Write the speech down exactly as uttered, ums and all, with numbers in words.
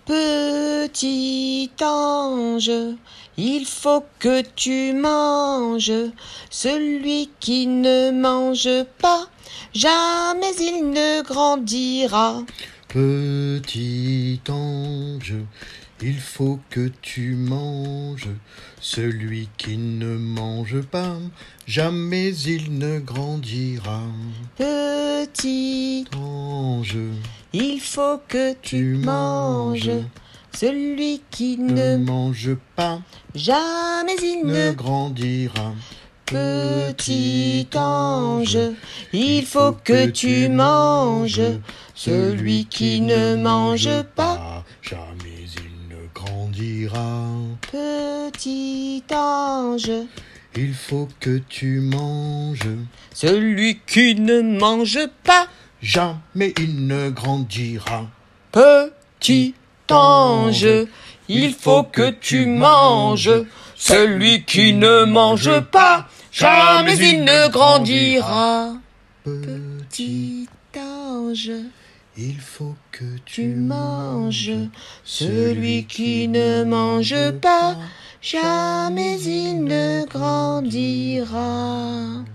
Petit ange, il faut que tu manges. Celui qui ne mange pas, jamais il ne grandira. Petit ange, il faut que tu manges. Celui qui ne mange pas, jamais il ne grandira. Petit Ange, il faut que tu, tu manges. manges. Celui qui ne ne mange pas, jamais il ne ne grandira. Petit ange, il faut que tu manges. Celui qui ne mange pas, jamais il ne grandira. petit ange, il faut que tu manges. Celui qui ne mange pas, jamais il ne grandira. Petit ange, il faut que tu manges. Celui qui ne mange pas, jamais il ne grandira. Petit ange, il faut que tu manges. Celui qui ne mange pas, jamais il ne grandira.